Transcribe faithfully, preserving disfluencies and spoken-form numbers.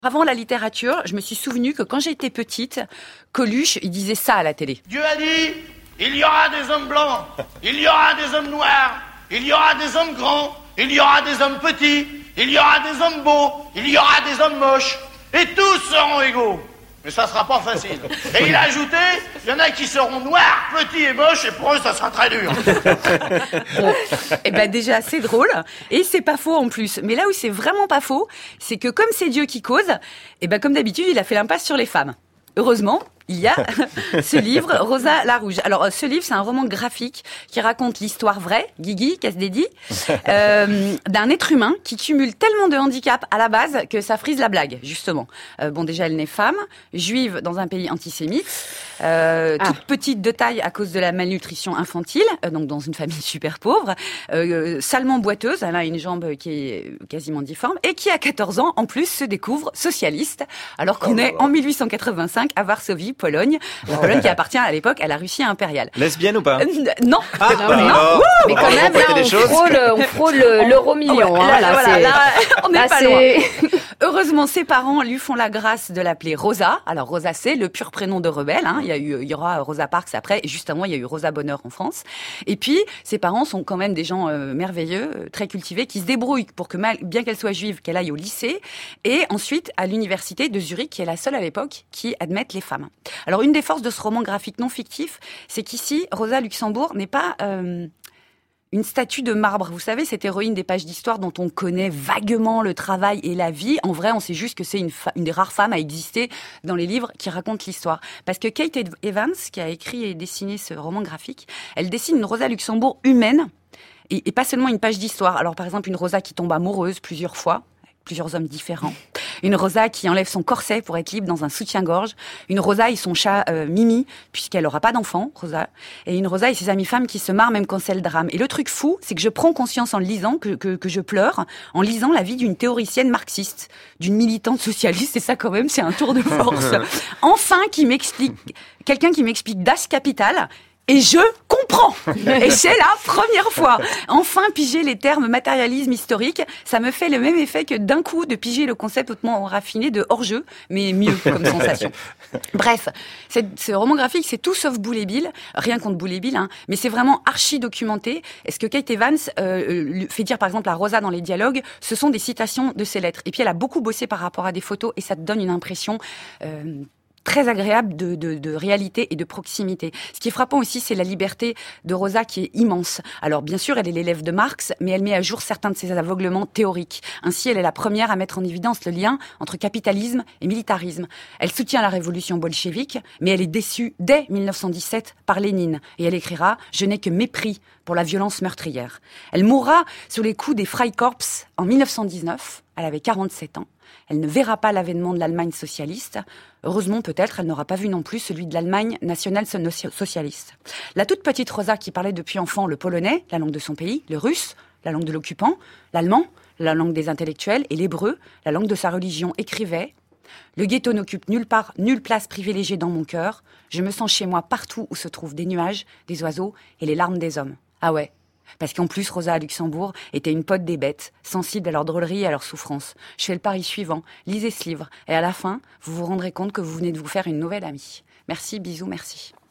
Avant la littérature, je me suis souvenu que quand j'étais petite, Coluche, il disait ça à la télé. Dieu a dit, il y aura des hommes blancs, il y aura des hommes noirs, il y aura des hommes grands, il y aura des hommes petits, il y aura des hommes beaux, il y aura des hommes moches, et tous seront égaux. Mais ça sera pas facile. Et il a ajouté, il y en a qui seront noirs, petits et moches, et pour eux, ça sera très dur. Bon, eh ben déjà, c'est drôle, et c'est pas faux en plus. Mais là où c'est vraiment pas faux, c'est que comme c'est Dieu qui cause, eh ben comme d'habitude, il a fait l'impasse sur les femmes. Heureusement, il y a ce livre, Rosa la Rouge. Alors, ce livre, c'est un roman graphique qui raconte l'histoire vraie, Guigui, casse-dédi, euh, d'un être humain qui cumule tellement de handicaps à la base que ça frise la blague, justement. Euh, bon, déjà, elle naît femme, juive dans un pays antisémite, euh, toute ah. petite de taille à cause de la malnutrition infantile, euh, donc dans une famille super pauvre, euh, salement boiteuse, elle a une jambe qui est quasiment difforme, et qui, à quatorze ans, en plus, se découvre socialiste, alors qu'on oh est en mille huit cent quatre-vingt-cinq à Varsovie, Pologne, la Pologne qui appartient à l'époque à la Russie impériale. Lesbienne ou pas? euh, Non. Ah, non, bah mais alors, non. Mais quand même, là, on frôle, on frôle l'euro million. Ouais, hein, là, là, voilà, c'est... là, on n'est là, pas c'est... loin. Heureusement, ses parents lui font la grâce de l'appeler Rosa. Alors, Rosa, c'est le pur prénom de rebelle. Hein. Il y a eu, il y aura Rosa Parks après. Et juste avant, il y a eu Rosa Bonheur en France. Et puis, ses parents sont quand même des gens euh, merveilleux, euh, très cultivés, qui se débrouillent pour que, mal, bien qu'elle soit juive, qu'elle aille au lycée. Et ensuite, à l'université de Zurich, qui est la seule à l'époque qui admette les femmes. Alors, une des forces de ce roman graphique non fictif, c'est qu'ici, Rosa Luxembourg n'est pas... Euh, une statue de marbre. Vous savez, cette héroïne des pages d'histoire dont on connaît vaguement le travail et la vie. En vrai, on sait juste que c'est une, fa- une des rares femmes à exister dans les livres qui racontent l'histoire. Parce que Kate Evans, qui a écrit et dessiné ce roman graphique, elle dessine une Rosa Luxembourg humaine et, et pas seulement une page d'histoire. Alors, par exemple, une Rosa qui tombe amoureuse plusieurs fois, plusieurs hommes différents. Une Rosa qui enlève son corset pour être libre dans un soutien-gorge. Une Rosa et son chat euh, Mimi, puisqu'elle n'aura pas d'enfant, Rosa. Et une Rosa et ses amies femmes qui se marrent même quand c'est le drame. Et le truc fou, c'est que je prends conscience en le lisant, que, que, que je pleure, en lisant la vie d'une théoricienne marxiste, d'une militante socialiste. Et ça, quand même, c'est un tour de force. Enfin, qui m'explique, quelqu'un qui m'explique Das Kapital. Et je comprends. Et c'est la première fois. Enfin, piger les termes matérialisme historique, ça me fait le même effet que d'un coup de piger le concept hautement raffiné de hors-jeu, mais mieux comme sensation. Bref, cette, ce roman graphique, c'est tout sauf Boule et Bill, rien contre Boule et Bill, hein, mais c'est vraiment archi documenté. Est-ce que Kate Evans euh, fait dire par exemple à Rosa dans les dialogues, ce sont des citations de ses lettres. Et puis elle a beaucoup bossé par rapport à des photos et ça te donne une impression... Euh, très agréable de, de, de réalité et de proximité. Ce qui est frappant aussi, c'est la liberté de Rosa qui est immense. Alors, bien sûr, elle est l'élève de Marx, mais elle met à jour certains de ses aveuglements théoriques. Ainsi, elle est la première à mettre en évidence le lien entre capitalisme et militarisme. Elle soutient la révolution bolchevique, mais elle est déçue dès mille neuf cent dix-sept par Lénine. Et elle écrira « Je n'ai que mépris pour la violence meurtrière ». Elle mourra sous les coups des Freikorps en mille neuf cent dix-neuf. Elle avait quarante-sept ans. Elle ne verra pas l'avènement de l'Allemagne socialiste. Heureusement, peut-être, elle n'aura pas vu non plus celui de l'Allemagne nationale socialiste. La toute petite Rosa qui parlait depuis enfant le polonais, la langue de son pays, le russe, la langue de l'occupant, l'allemand, la langue des intellectuels, et l'hébreu, la langue de sa religion, écrivait « Le ghetto n'occupe nulle part, nulle place privilégiée dans mon cœur. Je me sens chez moi partout où se trouvent des nuages, des oiseaux et les larmes des hommes. » Ah ouais. Parce qu'en plus, Rosa Luxembourg était une pote des bêtes, sensible à leur drôlerie et à leur souffrance. Je fais le pari suivant, lisez ce livre, et à la fin, vous vous rendrez compte que vous venez de vous faire une nouvelle amie. Merci, bisous, merci.